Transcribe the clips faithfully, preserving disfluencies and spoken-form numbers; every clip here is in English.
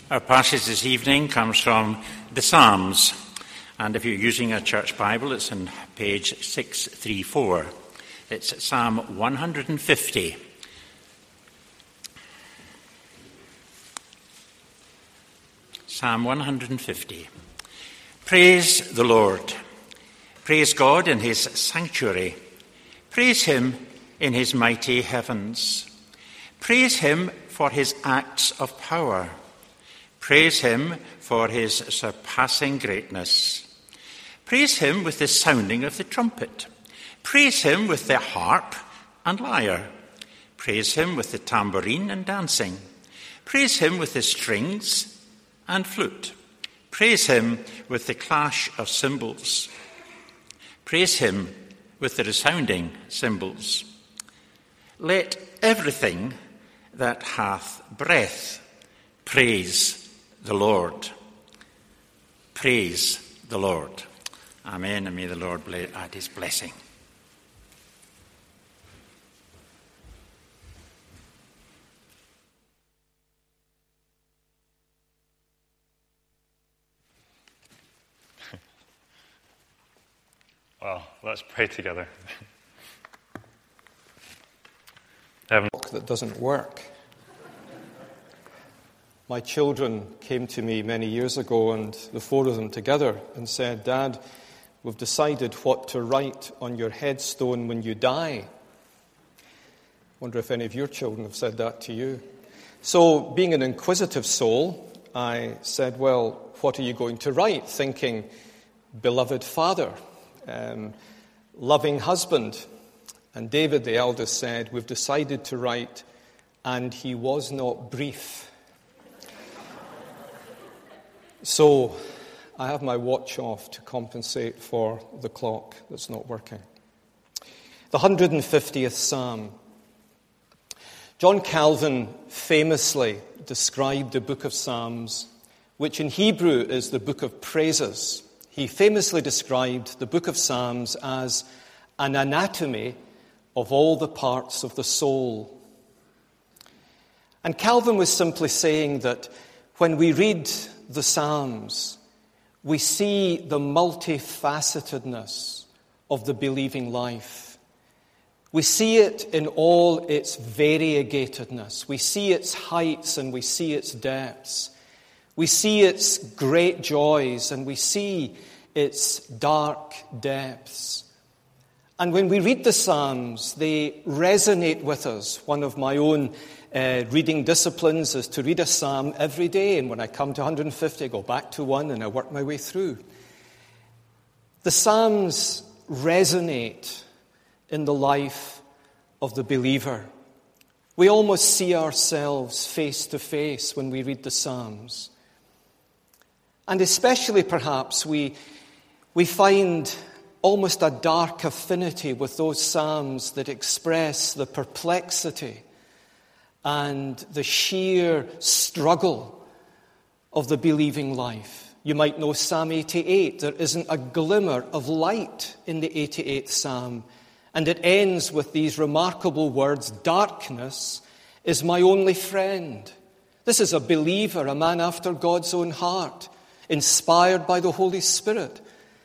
Our passage this evening comes from the Psalms, and if you're using a church Bible, it's on page six thirty-four. It's Psalm one hundred fifty. Psalm one hundred fifty. Praise the Lord. Praise God in his sanctuary. Praise him in his mighty heavens. Praise him for his acts of power. Praise him for his surpassing greatness. Praise him with the sounding of the trumpet. Praise him with the harp and lyre. Praise him with the tambourine and dancing. Praise him with the strings and flute. Praise him with the clash of cymbals. Praise him with the resounding cymbals. Let everything that hath breath praise the Lord. Praise the Lord. Amen, and may the Lord add his blessing. Well, let's pray together. That doesn't work. My children came to me many years ago, and the four of them together, and said, "Dad, we've decided what to write on your headstone when you die." Wonder if any of your children have said that to you. So, being an inquisitive soul, I said, "Well, what are you going to write?" Thinking, beloved father, um, loving husband. And David, the eldest, said, "We've decided to write, and he was not brief." So I have my watch off to compensate for the clock that's not working. The one hundred fiftieth Psalm. John Calvin famously described the book of Psalms, which in Hebrew is the book of praises. He famously described the book of Psalms as an anatomy of all the parts of the soul. And Calvin was simply saying that when we read the Psalms, we see the multifacetedness of the believing life. We see it in all its variegatedness. We see its heights and we see its depths. We see its great joys and we see its dark depths. And when we read the Psalms, they resonate with us. One of my own uh, reading disciplines is to read a psalm every day. And when I come to one hundred fifty, I go back to one and I work my way through. The Psalms resonate in the life of the believer. We almost see ourselves face to face when we read the Psalms. And especially perhaps we, we find almost a dark affinity with those psalms that express the perplexity and the sheer struggle of the believing life. You might know Psalm eighty-eight. There isn't a glimmer of light in the eighty-eighth Psalm. And it ends with these remarkable words, "Darkness is my only friend." This is a believer, a man after God's own heart, inspired by the Holy Spirit.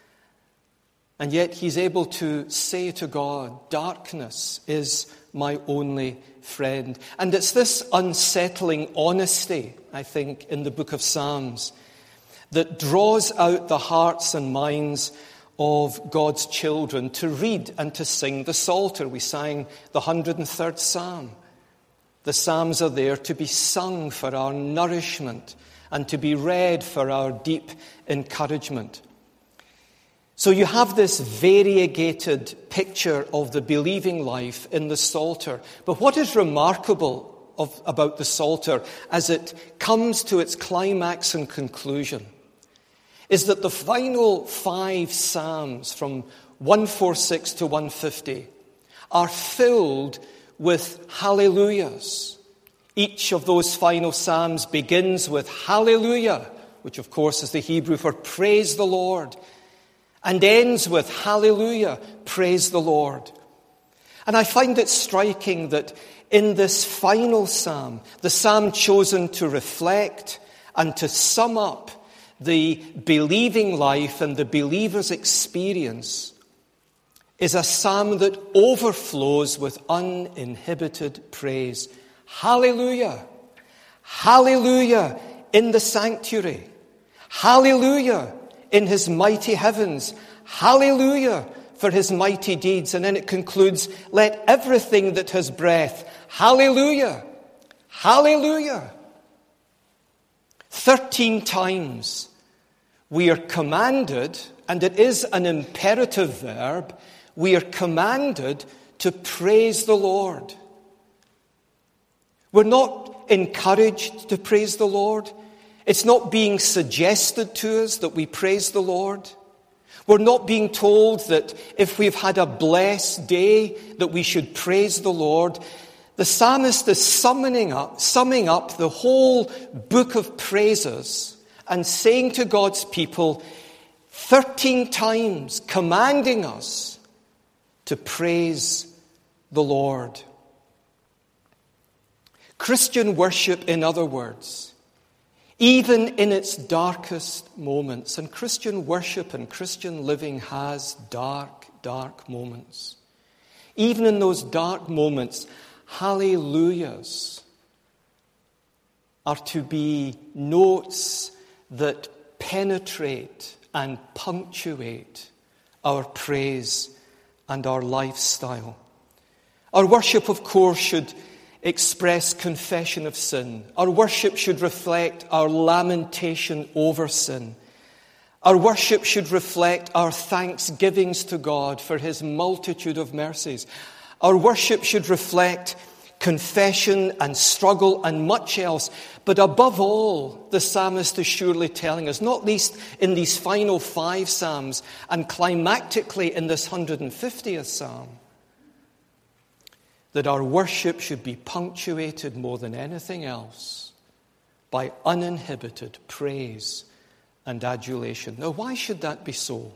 And yet he's able to say to God, "Darkness is my only friend." And it's this unsettling honesty, I think, in the book of Psalms that draws out the hearts and minds of God's children to read and to sing the Psalter. We sang the one hundred third Psalm. The Psalms are there to be sung for our nourishment and to be read for our deep encouragement. So you have this variegated picture of the believing life in the Psalter. But what is remarkable of, about the Psalter as it comes to its climax and conclusion is that the final five Psalms from one forty-six to one fifty are filled with hallelujahs. Each of those final Psalms begins with hallelujah, which of course is the Hebrew for praise the Lord, and ends with hallelujah, praise the Lord. And I find it striking that in this final psalm, the psalm chosen to reflect and to sum up the believing life and the believer's experience is a psalm that overflows with uninhibited praise. Hallelujah! Hallelujah in the sanctuary. Hallelujah in his mighty heavens. Hallelujah for his mighty deeds. And then it concludes, let everything that has breath, hallelujah, hallelujah. Thirteen times we are commanded, and it is an imperative verb, we are commanded to praise the Lord. We're not encouraged to praise the Lord. It's not being suggested to us that we praise the Lord. We're not being told that if we've had a blessed day that we should praise the Lord. The psalmist is summing up, summing up the whole book of praises and saying to God's people thirteen times, commanding us to praise the Lord. Christian worship, in other words, even in its darkest moments, and Christian worship and Christian living has dark, dark moments. Even in those dark moments, hallelujahs are to be notes that penetrate and punctuate our praise and our lifestyle. Our worship, of course, should express confession of sin. Our worship should reflect our lamentation over sin. Our worship should reflect our thanksgivings to God for his multitude of mercies. Our worship should reflect confession and struggle and much else. But above all, the psalmist is surely telling us, not least in these final five psalms and climactically in this one hundred fiftieth psalm, that our worship should be punctuated more than anything else by uninhibited praise and adulation. Now, why should that be so?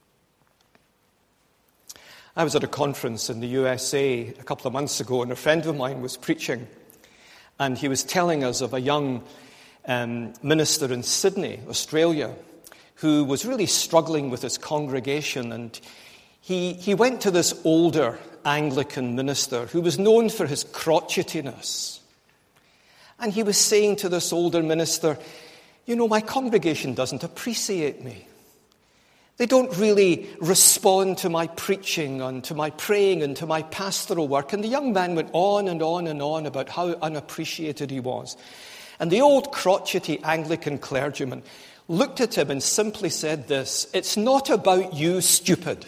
I was at a conference in the U S A a couple of months ago, and a friend of mine was preaching, and he was telling us of a young um, minister in Sydney, Australia, who was really struggling with his congregation, and he, he went to this older Anglican minister who was known for his crotchetiness. And he was saying to this older minister, you know, my congregation doesn't appreciate me. They don't really respond to my preaching and to my praying and to my pastoral work. And the young man went on and on and on about how unappreciated he was. And the old crotchety Anglican clergyman looked at him and simply said this, it's not about you, stupid.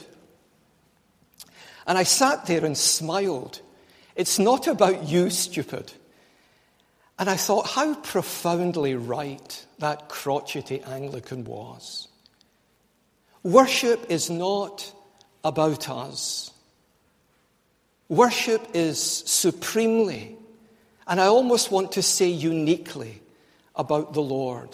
And I sat there and smiled. It's not about you, stupid. And I thought how profoundly right that crotchety Anglican was. Worship is not about us. Worship is supremely, and I almost want to say uniquely, about the Lord.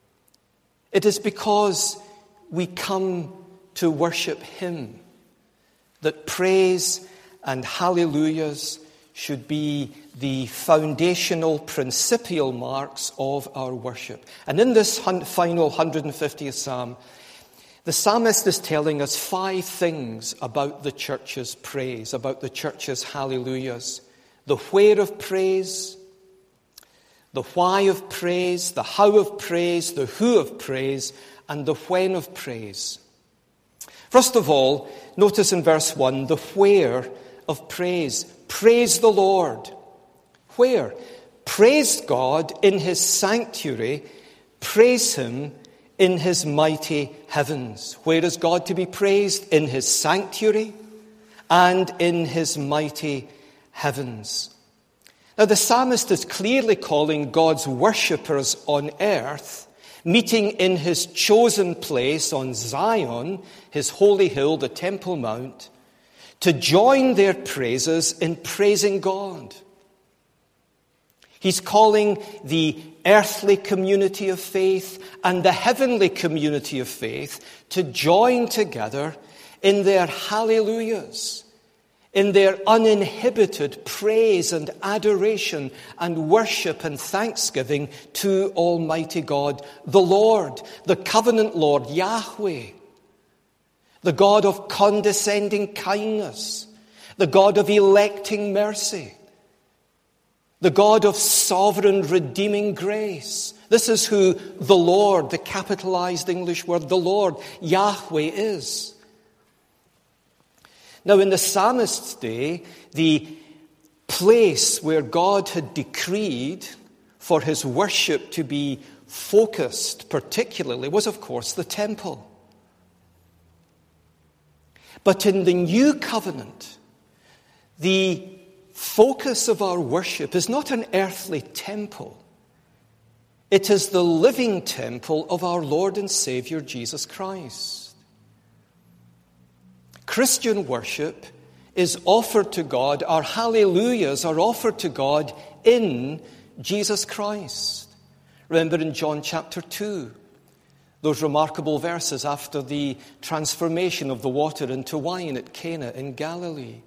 It is because we come to worship him that praise and hallelujahs should be the foundational, principal marks of our worship. And in this final one hundred fiftieth psalm, the psalmist is telling us five things about the church's praise, about the church's hallelujahs. The where of praise, the why of praise, the how of praise, the who of praise, and the when of praise. First of all, notice in verse one, the where of praise. Praise the Lord. Where? Praise God in his sanctuary. Praise him in his mighty heavens. Where is God to be praised? In his sanctuary and in his mighty heavens. Now the psalmist is clearly calling God's worshippers on earth, meeting in his chosen place on Zion, his holy hill, the Temple Mount, to join their praises in praising God. He's calling the earthly community of faith and the heavenly community of faith to join together in their hallelujahs, in their uninhibited praise and adoration and worship and thanksgiving to Almighty God, the Lord, the covenant Lord, Yahweh, the God of condescending kindness, the God of electing mercy, the God of sovereign redeeming grace. This is who the Lord, the capitalized English word, the Lord, Yahweh, is. Now, in the psalmist's day, the place where God had decreed for his worship to be focused particularly was, of course, the temple. But in the new covenant, the focus of our worship is not an earthly temple. It is the living temple of our Lord and Savior, Jesus Christ. Christian worship is offered to God, our hallelujahs are offered to God in Jesus Christ. Remember in John chapter two, those remarkable verses after the transformation of the water into wine at Cana in Galilee,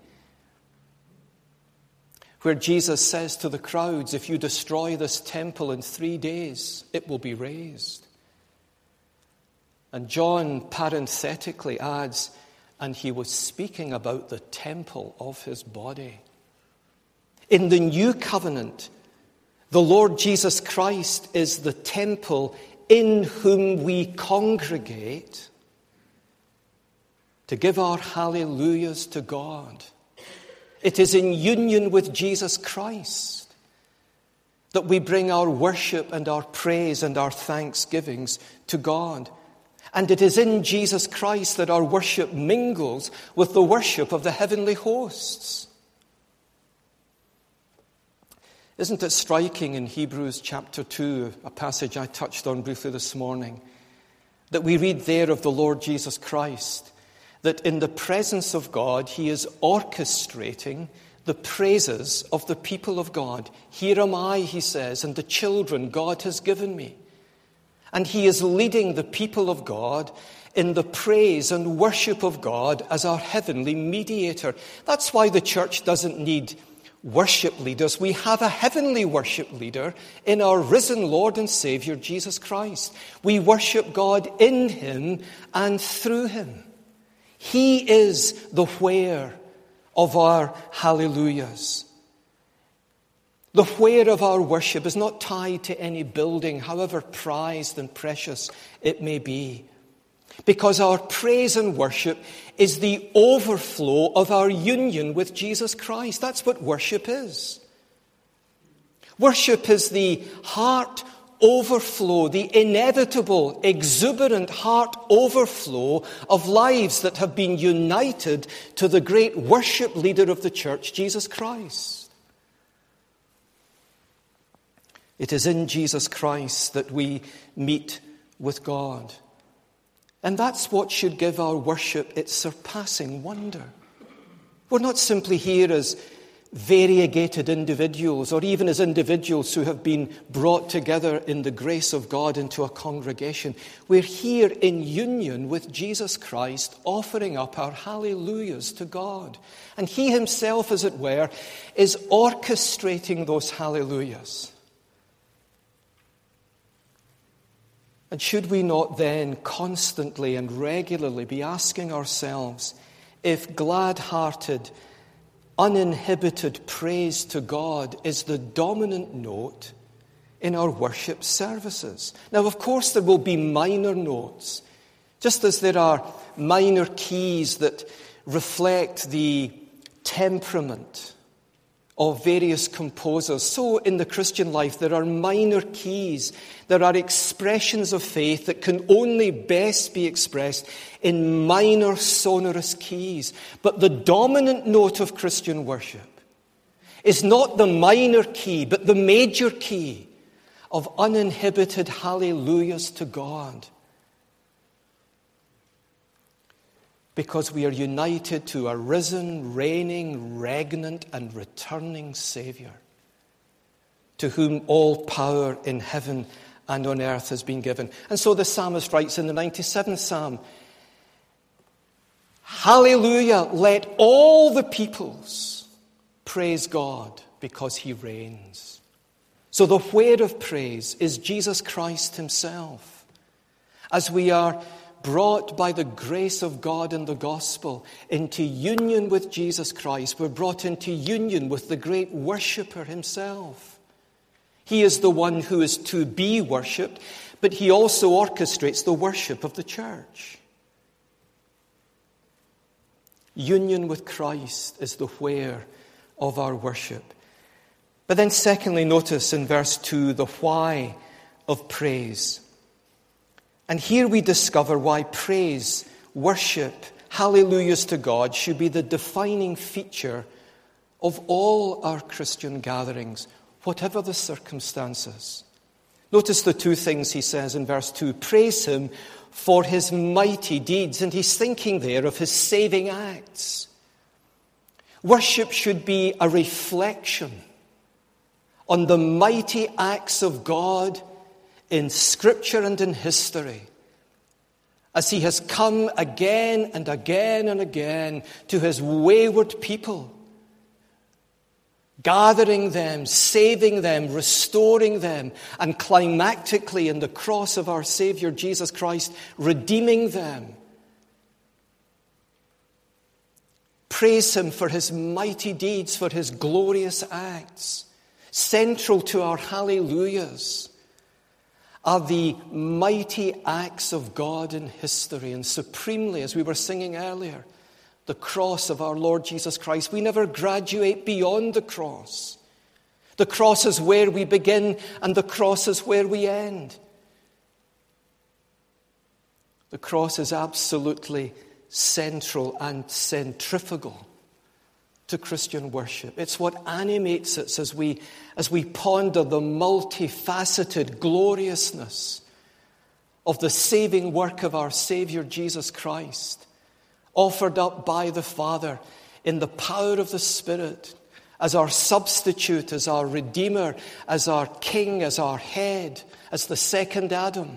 where Jesus says to the crowds, if you destroy this temple in three days, it will be raised. And John parenthetically adds, and he was speaking about the temple of his body. In the new covenant, the Lord Jesus Christ is the temple in whom we congregate to give our hallelujahs to God. It is in union with Jesus Christ that we bring our worship and our praise and our thanksgivings to God. And it is in Jesus Christ that our worship mingles with the worship of the heavenly hosts. Isn't it striking in Hebrews chapter two, a passage I touched on briefly this morning, that we read there of the Lord Jesus Christ, that in the presence of God, he is orchestrating the praises of the people of God. Here am I, he says, and the children God has given me. And he is leading the people of God in the praise and worship of God as our heavenly mediator. That's why the church doesn't need worship leaders. We have a heavenly worship leader in our risen Lord and Savior, Jesus Christ. We worship God in him and through him. He is the where of our hallelujahs. The where of our worship is not tied to any building, however prized and precious it may be. Because our praise and worship is the overflow of our union with Jesus Christ. That's what worship is. Worship is the heart overflow, the inevitable, exuberant heart overflow of lives that have been united to the great worship leader of the church, Jesus Christ. It is in Jesus Christ that we meet with God. And that's what should give our worship its surpassing wonder. We're not simply here as variegated individuals, or even as individuals who have been brought together in the grace of God into a congregation. We're here in union with Jesus Christ, offering up our hallelujahs to God. And he himself, as it were, is orchestrating those hallelujahs. And should we not then constantly and regularly be asking ourselves if glad-hearted, uninhibited praise to God is the dominant note in our worship services? Now, of course, there will be minor notes, just as there are minor keys that reflect the temperament of various composers. So in the Christian life, there are minor keys. There are expressions of faith that can only best be expressed in minor sonorous keys. But the dominant note of Christian worship is not the minor key, but the major key of uninhibited hallelujahs to God. Because we are united to a risen, reigning, regnant, and returning Savior, to whom all power in heaven and on earth has been given. And so the psalmist writes in the ninety-seventh Psalm, Hallelujah, let all the peoples praise God because he reigns. So the where of praise is Jesus Christ himself. As we are brought by the grace of God in the gospel into union with Jesus Christ, we're brought into union with the great worshipper himself. He is the one who is to be worshipped, but he also orchestrates the worship of the church. Union with Christ is the where of our worship. But then secondly, notice in verse two the why of praise. And here we discover why praise, worship, hallelujahs to God should be the defining feature of all our Christian gatherings, whatever the circumstances. Notice the two things he says in verse two. Praise him for his mighty deeds. And he's thinking there of his saving acts. Worship should be a reflection on the mighty acts of God in Scripture and in history, as he has come again and again and again to his wayward people, gathering them, saving them, restoring them, and climactically in the cross of our Savior Jesus Christ, redeeming them. Praise him for his mighty deeds, for his glorious acts. Central to our hallelujahs are the mighty acts of God in history, and supremely, as we were singing earlier, the cross of our Lord Jesus Christ. We never graduate beyond the cross. The cross is where we begin, and the cross is where we end. The cross is absolutely central and centrifugal to Christian worship. It's what animates us as we, as we ponder the multifaceted gloriousness of the saving work of our Savior Jesus Christ, offered up by the Father in the power of the Spirit, as our substitute, as our Redeemer, as our King, as our head, as the second Adam.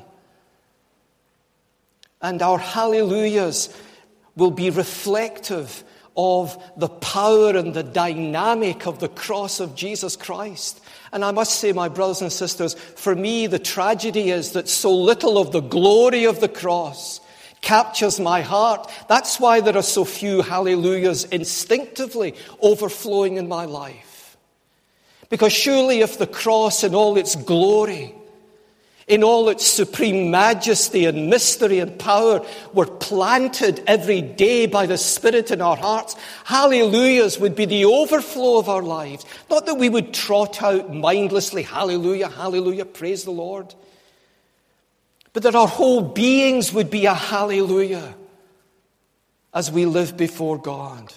And our hallelujahs will be reflective of the power and the dynamic of the cross of Jesus Christ. And I must say, my brothers and sisters, for me the tragedy is that so little of the glory of the cross captures my heart. That's why there are so few hallelujahs instinctively overflowing in my life. Because surely if the cross in all its glory, in all its supreme majesty and mystery and power, were planted every day by the Spirit in our hearts, hallelujahs would be the overflow of our lives. Not that we would trot out mindlessly, hallelujah, hallelujah, praise the Lord. But that our whole beings would be a hallelujah as we live before God.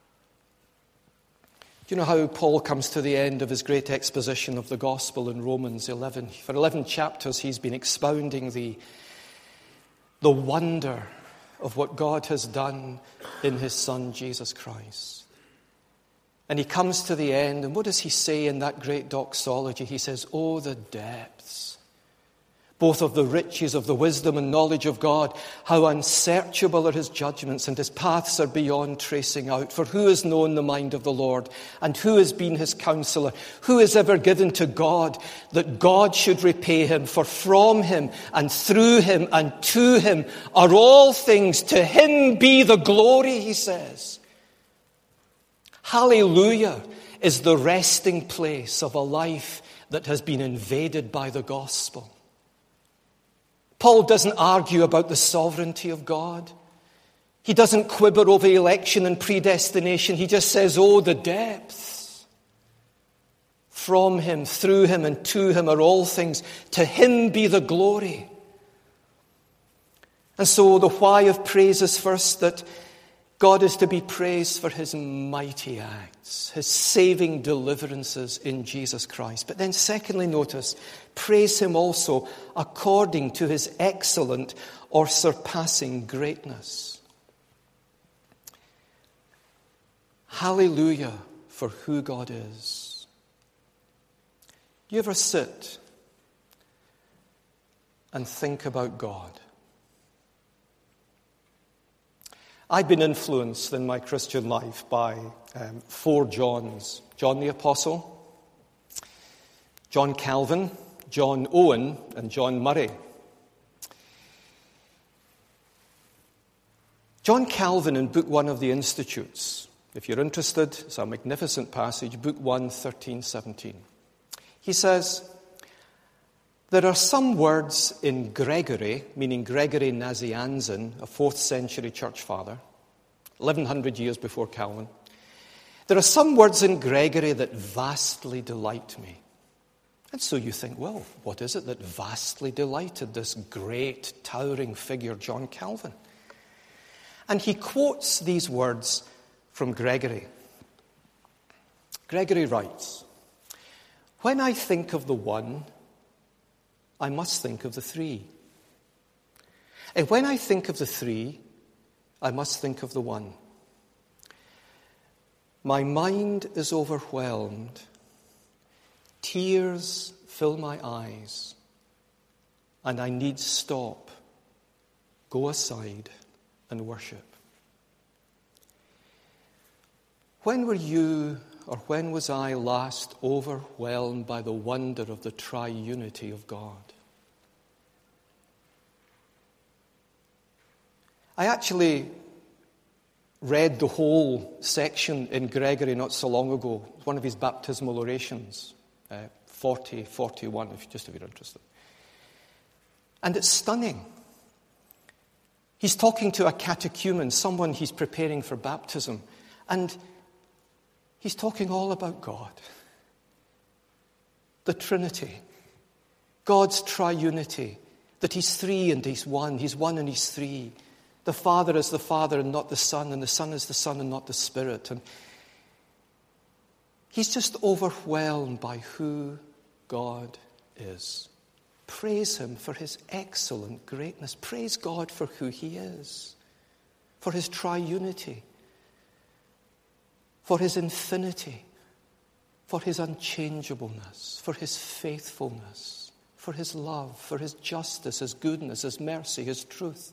Do you know how Paul comes to the end of his great exposition of the gospel in Romans eleven? For eleven chapters he's been expounding the, the wonder of what God has done in his Son, Jesus Christ. And he comes to the end, and what does he say in that great doxology? He says, "Oh, the depths, both of the riches of the wisdom and knowledge of God, how unsearchable are his judgments, and his paths are beyond tracing out. For who has known the mind of the Lord, and who has been his counselor? Who has ever given to God that God should repay him? For from him and through him and to him are all things. To him be the glory," he says. Hallelujah is the resting place of a life that has been invaded by the gospel. Paul doesn't argue about the sovereignty of God. He doesn't quibble over election and predestination. He just says, "Oh, the depths. From him, through him, and to him are all things. To him be the glory." And so the why of praise is first that God is to be praised for his mighty acts, his saving deliverances in Jesus Christ. But then secondly, notice, praise him also according to his excellent or surpassing greatness. Hallelujah for who God is. Do you ever sit and think about God? I've been influenced in my Christian life by um, four Johns. John the Apostle, John Calvin, John Owen, and John Murray. John Calvin in Book One of the Institutes, if you're interested, it's a magnificent passage, Book One, thirteen, seventeen. He says, there are some words in Gregory, meaning Gregory Nazianzen, a fourth century church father, eleven hundred years before Calvin. There are some words in Gregory that vastly delight me. And so you think, well, what is it that vastly delighted this great, towering figure, John Calvin? And he quotes these words from Gregory. Gregory writes, when I think of the one, I must think of the three. And when I think of the three, I must think of the one. My mind is overwhelmed. Tears fill my eyes, and I need stop, go aside, and worship. When were you, or when was I last overwhelmed by the wonder of the triunity of God? I actually read the whole section in Gregory not so long ago. It was one of his baptismal orations, uh, forty, forty-one, if, just if you're interested. And it's stunning. He's talking to a catechumen, someone he's preparing for baptism, and he's talking all about God. The Trinity. God's triunity. That he's three and he's one. He's one and he's three. The Father is the Father and not the Son, and the Son is the Son and not the Spirit. And he's just overwhelmed by who God is. Praise him for his excellent greatness. Praise God for who he is, for his triunity, for his infinity, for his unchangeableness, for his faithfulness, for his love, for his justice, his goodness, his mercy, his truth.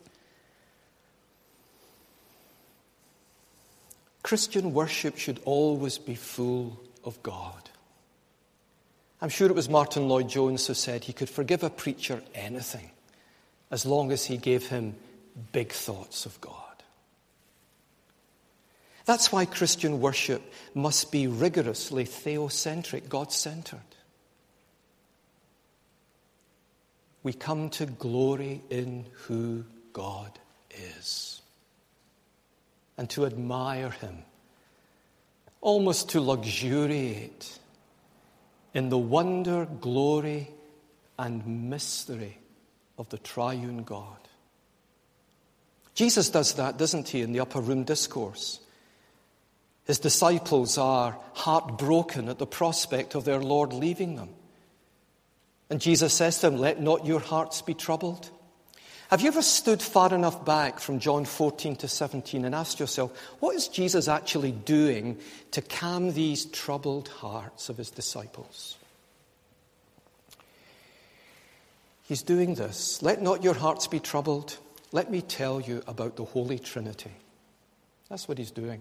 Christian worship should always be full of God. I'm sure it was Martin Lloyd-Jones who said he could forgive a preacher anything as long as he gave him big thoughts of God. That's why Christian worship must be rigorously theocentric, God-centered. We come to glory in who God is and to admire him, almost to luxuriate in the wonder, glory, and mystery of the triune God. Jesus does that, doesn't he, in the upper room discourse? His disciples are heartbroken at the prospect of their Lord leaving them. And Jesus says to them, let not your hearts be troubled. Have you ever stood far enough back from John fourteen to seventeen and asked yourself, what is Jesus actually doing to calm these troubled hearts of his disciples? He's doing this. Let not your hearts be troubled. Let me tell you about the Holy Trinity. That's what he's doing.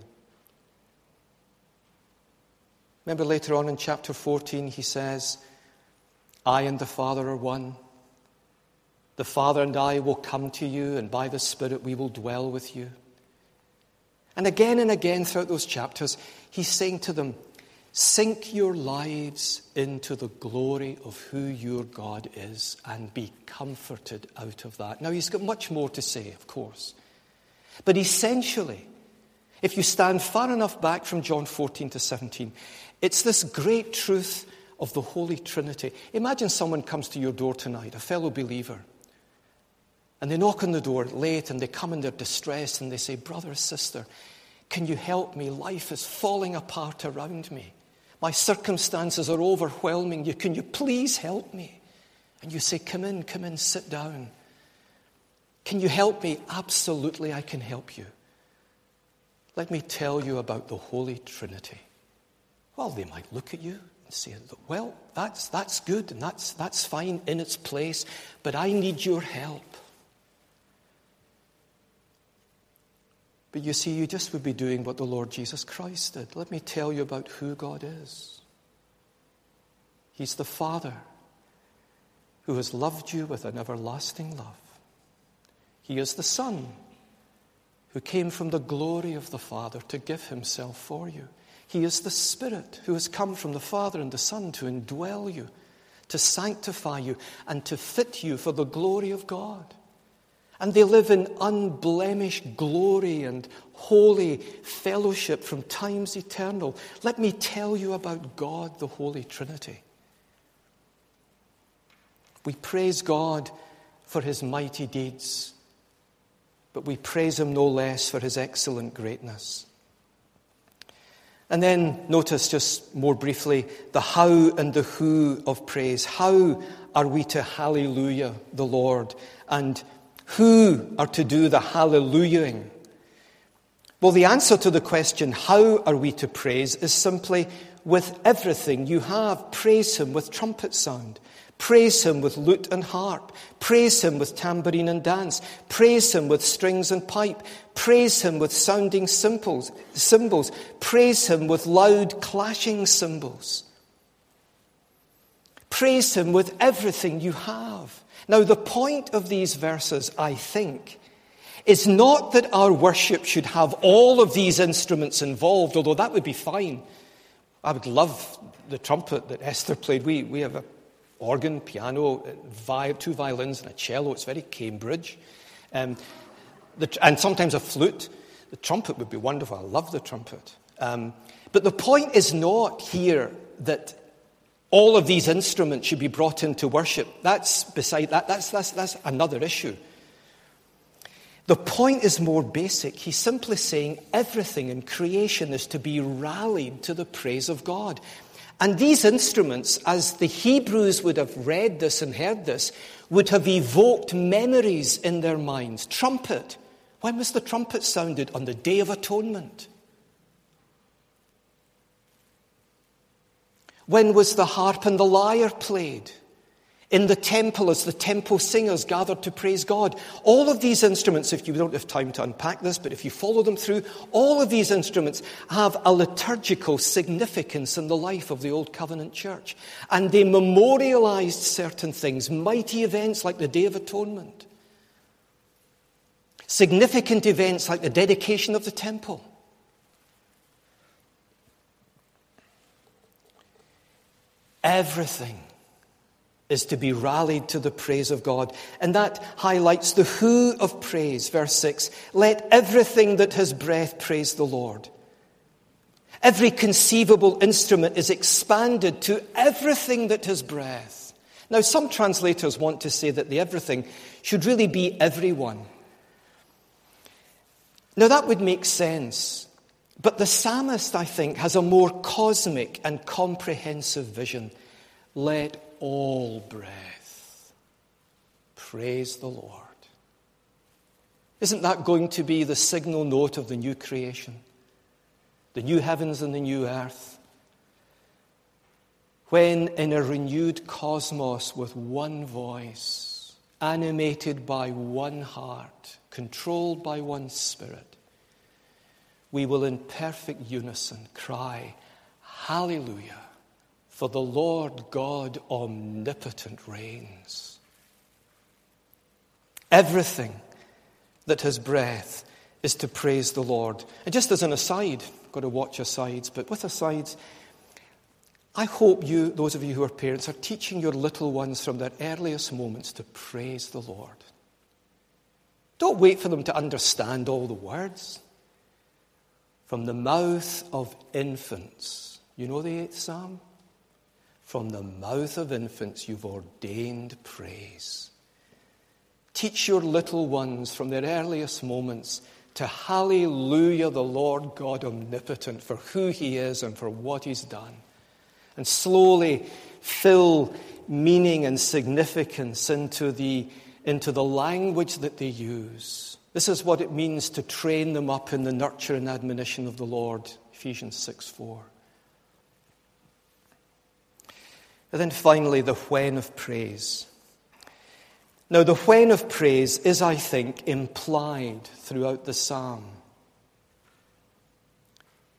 Remember later on in chapter fourteen, he says, I and the Father are one. The Father and I will come to you, and by the Spirit we will dwell with you. And again and again throughout those chapters, he's saying to them, sink your lives into the glory of who your God is and be comforted out of that. Now, he's got much more to say, of course. But essentially, if you stand far enough back from John fourteen to seventeen, it's this great truth of the Holy Trinity. Imagine someone comes to your door tonight, a fellow believer, and they knock on the door late and they come in their distress and they say, brother, sister, can you help me? Life is falling apart around me. My circumstances are overwhelming you. Can you please help me? And you say, come in, come in, sit down. Can you help me? Absolutely, I can help you. Let me tell you about the Holy Trinity. Well, they might look at you and say, well, that's, that's good and that's, that's fine in its place, but I need your help. But you see, you just would be doing what the Lord Jesus Christ did. Let me tell you about who God is. He's the Father who has loved you with an everlasting love. He is the Son who came from the glory of the Father to give himself for you. He is the Spirit who has come from the Father and the Son to indwell you, to sanctify you, and to fit you for the glory of God. And they live in unblemished glory and holy fellowship from times eternal. Let me tell you about God, the Holy Trinity. We praise God for his mighty deeds, but we praise him no less for his excellent greatness. And then notice just more briefly the how and the who of praise. How are we to hallelujah the Lord? And who are to do the hallelujahing? Well, the answer to the question, how are we to praise, is simply with everything you have. Praise him with trumpet sound. Praise him with lute and harp. Praise him with tambourine and dance. Praise him with strings and pipe. Praise him with sounding cymbals. cymbals. Praise him with loud clashing cymbals. Praise him with everything you have. Now, the point of these verses, I think, is not that our worship should have all of these instruments involved, although that would be fine. I would love the trumpet that Esther played. We, we have a organ, piano, vi- two violins and a cello. It's very Cambridge. Um, the, and sometimes a flute. The trumpet would be wonderful. I love the trumpet. Um, but the point is not here that all of these instruments should be brought into worship. That's beside that. That's, that's, that's another issue. The point is more basic. He's simply saying everything in creation is to be rallied to the praise of God. And these instruments, as the Hebrews would have read this and heard this, would have evoked memories in their minds. Trumpet. When was the trumpet sounded? On the Day of Atonement. When was the harp and the lyre played? In the temple as the temple singers gathered to praise God. All of these instruments, if you don't have time to unpack this, but if you follow them through, all of these instruments have a liturgical significance in the life of the Old Covenant Church. And they memorialized certain things, mighty events like the Day of Atonement. Significant events like the dedication of the temple. Everything is to be rallied to the praise of God. And that highlights the who of praise. Verse six, let everything that has breath praise the Lord. Every conceivable instrument is expanded to everything that has breath. Now, some translators want to say that the everything should really be everyone. Now, that would make sense. But the psalmist, I think, has a more cosmic and comprehensive vision. Let all breath praise the Lord. Isn't that going to be the signal note of the new creation? The new heavens and the new earth? When in a renewed cosmos with one voice, animated by one heart, controlled by one spirit, we will in perfect unison cry, Hallelujah, for the Lord God omnipotent reigns. Everything that has breath is to praise the Lord. And just as an aside, I've got to watch asides, but with asides, I hope you, those of you who are parents, are teaching your little ones from their earliest moments to praise the Lord. Don't wait for them to understand all the words. From the mouth of infants, you know the eighth Psalm? From the mouth of infants you've ordained praise. Teach your little ones from their earliest moments to hallelujah the Lord God omnipotent for who he is and for what he's done. And slowly fill meaning and significance into the, into the language that they use. This is what it means to train them up in the nurture and admonition of the Lord, Ephesians six four. And then finally, the when of praise. Now, the when of praise is, I think, implied throughout the psalm.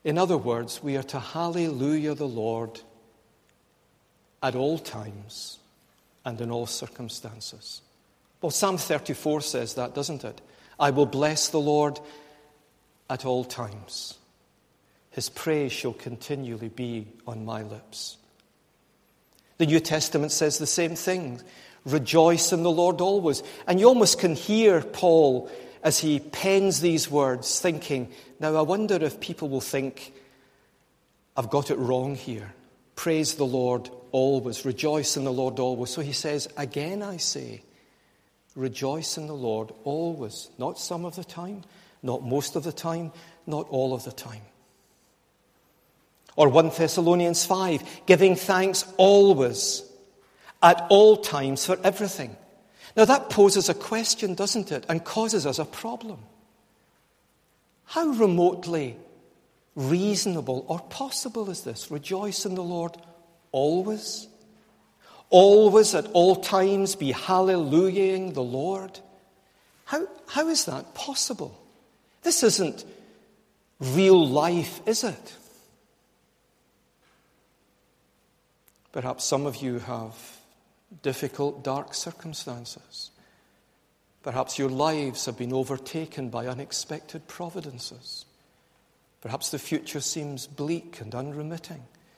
In other words, we are to hallelujah the Lord at all times and in all circumstances. Well, Psalm thirty-four says that, doesn't it? I will bless the Lord at all times. His praise shall continually be on my lips. The New Testament says the same thing. Rejoice in the Lord always. And you almost can hear Paul as he pens these words thinking, now I wonder if people will think I've got it wrong here. Praise the Lord always. Rejoice in the Lord always. So he says, again I say, rejoice in the Lord always. Not some of the time, not most of the time, not all of the time. Or First Thessalonians five, giving thanks always, at all times for everything. Now that poses a question, doesn't it? And causes us a problem. How remotely reasonable or possible is this? Rejoice in the Lord always. Always at all times be hallelujahing the Lord. How, how is that possible? This isn't real life, is it? Perhaps some of you have difficult, dark circumstances. Perhaps your lives have been overtaken by unexpected providences. Perhaps the future seems bleak and unremitting.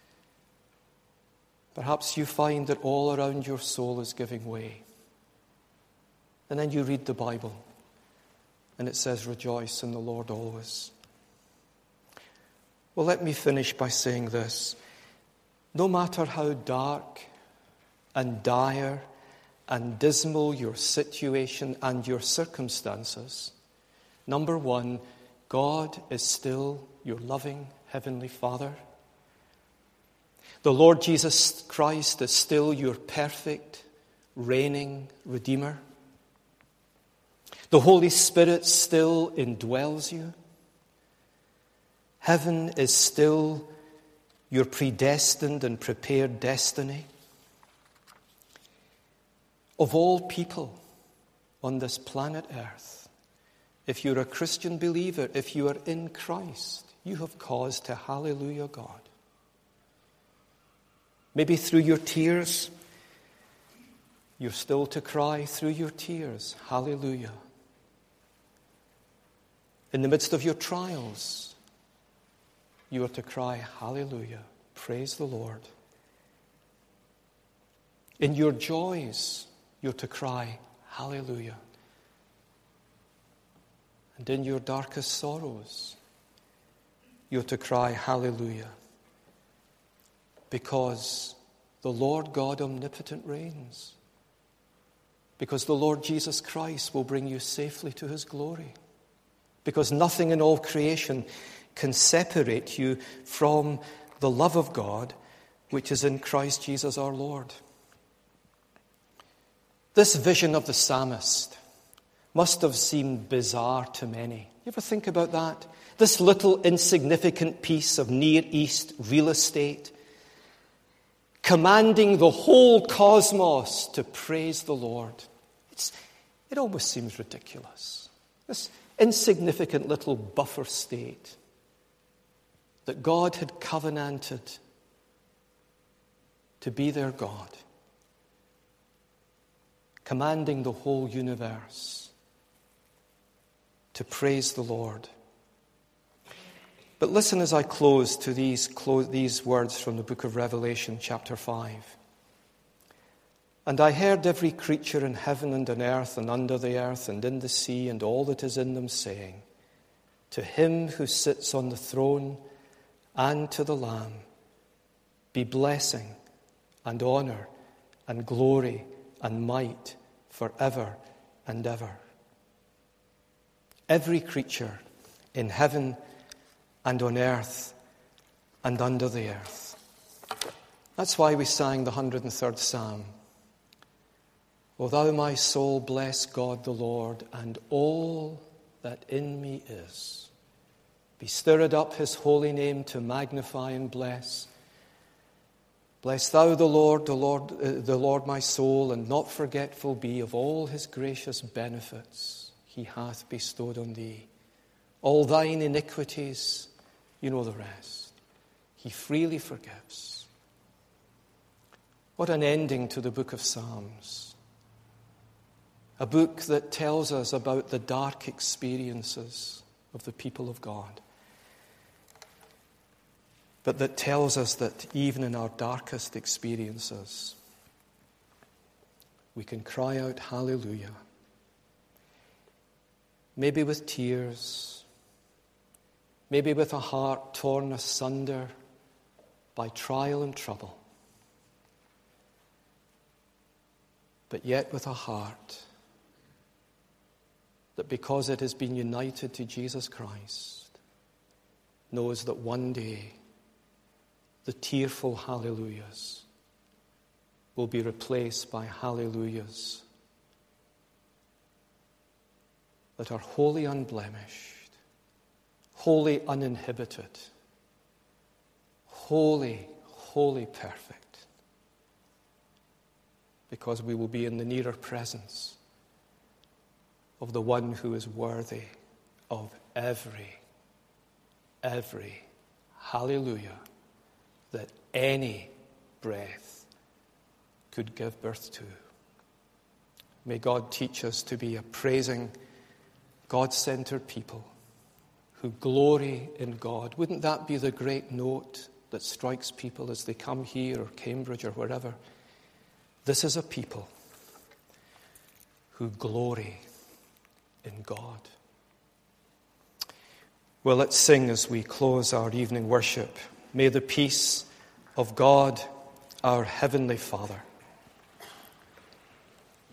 Perhaps you find that all around your soul is giving way. And then you read the Bible, and it says, rejoice in the Lord always. Well, let me finish by saying this. No matter how dark and dire and dismal your situation and your circumstances, number one, God is still your loving Heavenly Father. The Lord Jesus Christ is still your perfect, reigning Redeemer. The Holy Spirit still indwells you. Heaven is still your predestined and prepared destiny. Of all people on this planet Earth, if you're a Christian believer, if you are in Christ, you have cause to hallelujah God. Maybe through your tears, you're still to cry through your tears, hallelujah. In the midst of your trials, you are to cry, hallelujah, praise the Lord. In your joys, you're to cry, hallelujah. And in your darkest sorrows, you're to cry, hallelujah. Because the Lord God omnipotent reigns. Because the Lord Jesus Christ will bring you safely to his glory. Because nothing in all creation can separate you from the love of God, which is in Christ Jesus our Lord. This vision of the psalmist must have seemed bizarre to many. You ever think about that? This little insignificant piece of Near East real estate, commanding the whole cosmos to praise the Lord. It's, it almost seems ridiculous. This insignificant little buffer state that God had covenanted to be their God, commanding the whole universe to praise the Lord. But listen as I close to these, close, these words from the book of Revelation, chapter five. And I heard every creature in heaven and on earth and under the earth and in the sea and all that is in them saying, to him who sits on the throne and to the Lamb be blessing and honor and glory and might forever and ever. Every creature in heaven and on earth and under the earth. That's why we sang the one hundred third Psalm. O thou my soul, bless God the Lord, and all that in me is. Be stirred up his holy name to magnify and bless. Bless thou the Lord, the Lord, uh, the Lord my soul, and not forgetful be of all his gracious benefits he hath bestowed on thee. All thine iniquities You know the rest. He freely forgives. What an ending to the book of Psalms. A book that tells us about the dark experiences of the people of God, but that tells us that even in our darkest experiences, we can cry out, hallelujah. Maybe with tears, maybe with a heart torn asunder by trial and trouble, but yet with a heart that because it has been united to Jesus Christ, knows that one day the tearful hallelujahs will be replaced by hallelujahs that are wholly unblemished, wholly uninhibited, wholly, wholly perfect, because we will be in the nearer presence of the one who is worthy of every, every hallelujah that any breath could give birth to. May God teach us to be a praising, God-centered people who glory in God. Wouldn't that be the great note that strikes people as they come here or Cambridge or wherever? This is a people who glory in God. Well, let's sing as we close our evening worship. May the peace of God, our Heavenly Father,